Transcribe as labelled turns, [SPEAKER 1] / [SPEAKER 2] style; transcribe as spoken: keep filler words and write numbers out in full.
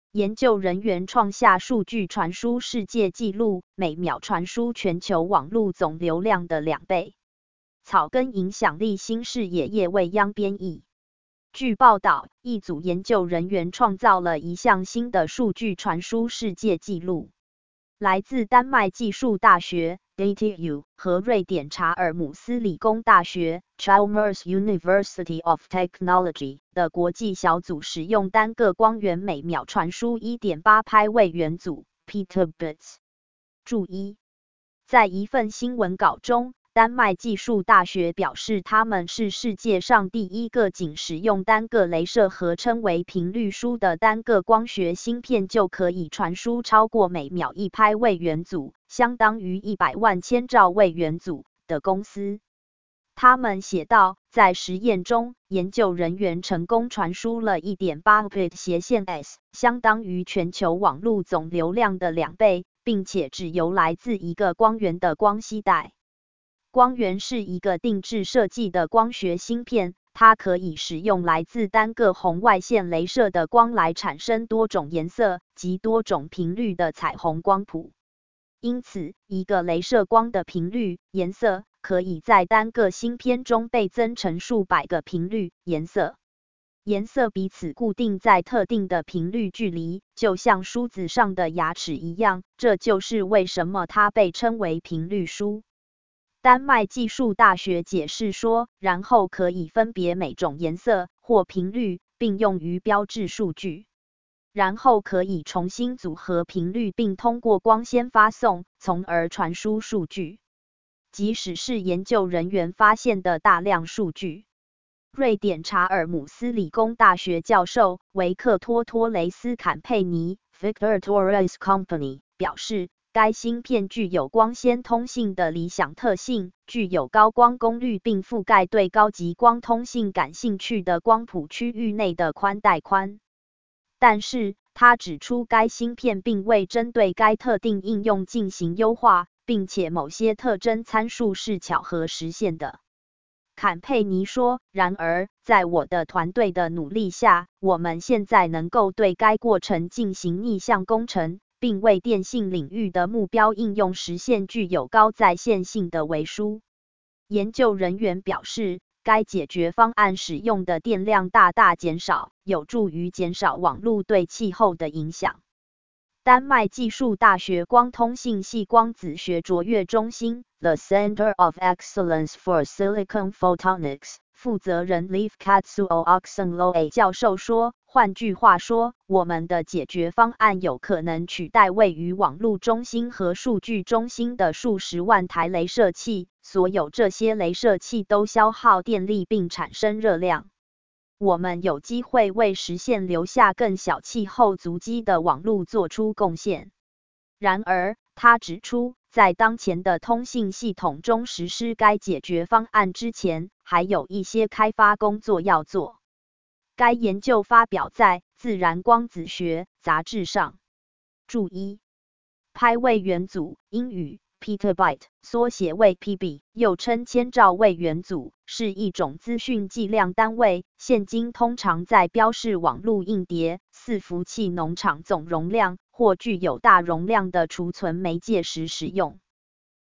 [SPEAKER 1] 研究人员创下数据传输世界纪录，每秒传输全球网络总流量的两倍。草根影响力新视野叶未央编译。据报道，一组研究人员创造了一项新的数据传输世界纪录。来自丹麦技术大学 D T U 和瑞典查尔姆斯理工大学 Chalmers University of Technology 的国际小组使用单个光源每秒传输 一点八 拍位元组 Petabits。注意，在一份新闻稿中，丹麦技术大学表示，他们是世界上第一个仅使用单个雷射合称为频率输的单个光学芯片就可以传输超过每秒一拍位元组，相当于一百万千兆位元组的公司。他们写道，在实验中，研究人员成功传输了 一点八 bit 斜线 S， 相当于全球网络总流量的两倍，并且只由来自一个光源的光携带。光源是一个定制设计的光学芯片，它可以使用来自单个红外线雷射的光来产生多种颜色及多种频率的彩虹光谱。因此，一个雷射光的频率、颜色可以在单个芯片中倍增成数百个频率、颜色。颜色彼此固定在特定的频率距离，就像梳子上的牙齿一样，这就是为什么它被称为频率梳。丹麦技术大学解释说，然后可以分别每种颜色或频率，并用于标志数据。然后可以重新组合频率，并通过光纤发送，从而传输数据。即使是研究人员发现的大量数据。瑞典查尔姆斯理工大学教授维克托·托雷斯坎佩尼 （Victor Torres Company） 表示，该芯片具有光纤通信的理想特性，具有高光功率，并覆盖对高级光通信感兴趣的光谱区域内的宽带宽。但是，他指出该芯片并未针对该特定应用进行优化，并且某些特征参数是巧合实现的。坎佩尼说，然而，在我的团队的努力下，我们现在能够对该过程进行逆向工程，并为电信领域的目标应用实现具有高在线性的微输。研究人员表示，该解决方案使用的电量大大减少，有助于减少网络对气候的影响。丹麦技术大学光通信系光子学卓越中心 The Center of Excellence for Silicon Photonics 负责人 Leif Katsuo Oxenloe 教授说，换句话说，我们的解决方案有可能取代位于网络中心和数据中心的数十万台雷射器，所有这些雷射器都消耗电力并产生热量。我们有机会为实现留下更小气候足迹的网络做出贡献。然而，他指出，在当前的通信系统中实施该解决方案之前，还有一些开发工作要做。该研究发表在《自然光子学》杂志上。注意，拍位元组，英语 Petabyte 缩写为 P B， 又称千兆位元组，是一种资讯计量单位，现今通常在标示网络硬碟、伺服器农场总容量或具有大容量的储存媒介时使用。